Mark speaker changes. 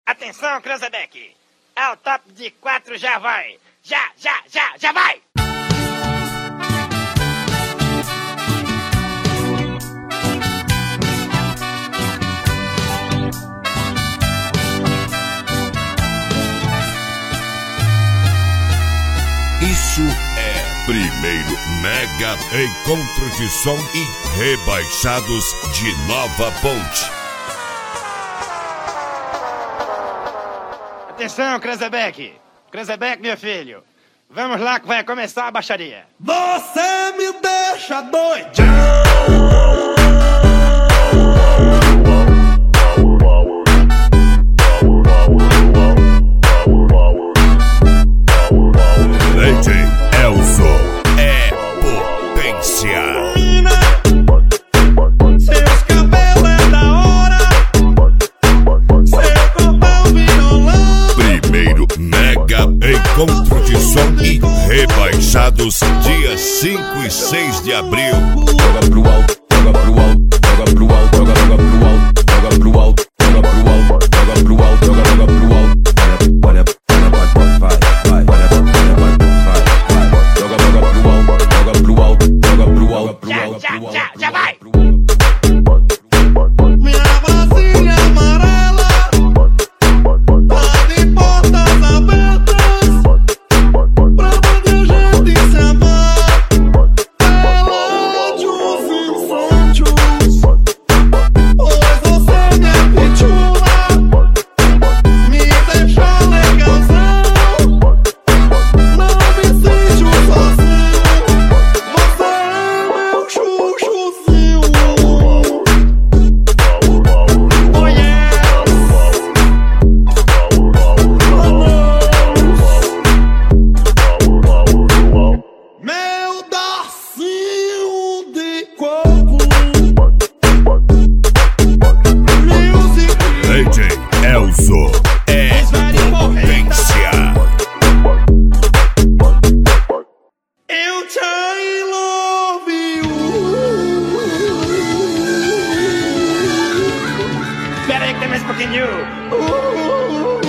Speaker 1: Atenção, Cranzebeck! Ao top de 4 já vai! Já vai!
Speaker 2: Isso é Primeiro Mega Encontro de Som e Rebaixados de Nova Ponte.
Speaker 1: Atenção, Cranzebeck! Cranzebeck, meu filho! Vamos lá que vai começar a baixaria!
Speaker 3: Você me deixa doidão!
Speaker 2: DJ Elzo é potência.
Speaker 3: Seus cabelos é da hora, seu corpão violão.
Speaker 2: Primeiro Mega Encontro de Som e Rebaixados, dias 5 e 6 de abril.
Speaker 4: Joga pro alto, joga pro alto, joga pro alto, joga pro alto, joga pro alto, joga pro alto, joga pro alto, joga pro alto. Olha, vai.
Speaker 1: Já vai!
Speaker 3: Minha vasilha amarela tá de portas abertas pra poder gente se amar. Peladinhos infantis, pois você me apitula, me deixa legalzão. Não me sinto sozinho, você é meu chuchuzinho. Oh yes, meu docinho de coco. Music
Speaker 2: DJ Elzo é potência.
Speaker 3: eu te love you.
Speaker 1: Espera aí que tem mais um pouquinho!